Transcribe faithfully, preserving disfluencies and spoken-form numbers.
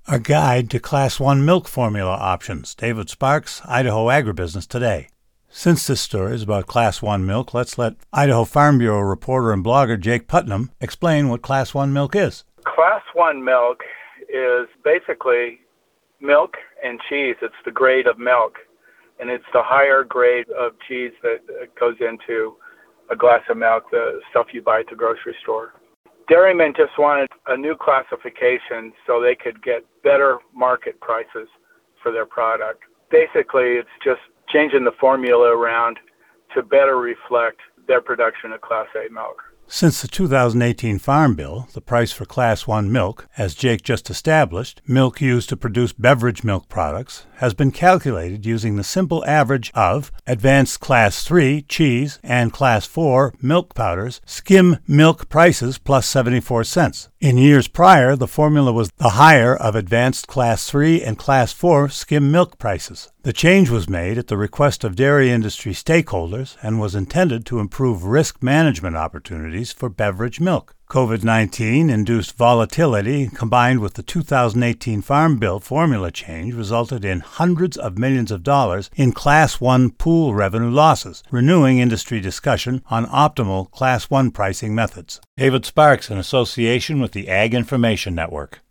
A guide to Class one milk formula options. David Sparks, Idaho Agribusiness Today. Since this story is about Class one milk, let's let Idaho Farm Bureau reporter and blogger Jake Putnam explain what Class one milk is. Class one milk is basically milk and cheese. It's the grade of milk, and it's the higher grade of cheese that goes into a glass of milk, the stuff you buy at the grocery store. Dairymen just wanted a new classification so they could get better market prices for their product. Basically, it's just changing the formula around to better reflect their production of Class A milk. Since the two thousand eighteen Farm Bill, the price for Class one milk, as Jake just established, milk used to produce beverage milk products, has been calculated using the simple average of advanced Class three cheese and Class four milk powders skim milk prices plus seventy-four cents. In years prior, the formula was the higher of advanced Class three and Class four skim milk prices. The change was made at the request of dairy industry stakeholders and was intended to improve risk management opportunities for beverage milk. COVID nineteen induced volatility combined with the two thousand eighteen Farm Bill formula change resulted in hundreds of millions of dollars in Class one pool revenue losses, renewing industry discussion on optimal Class one pricing methods. David Sparks in association with the Ag Information Network.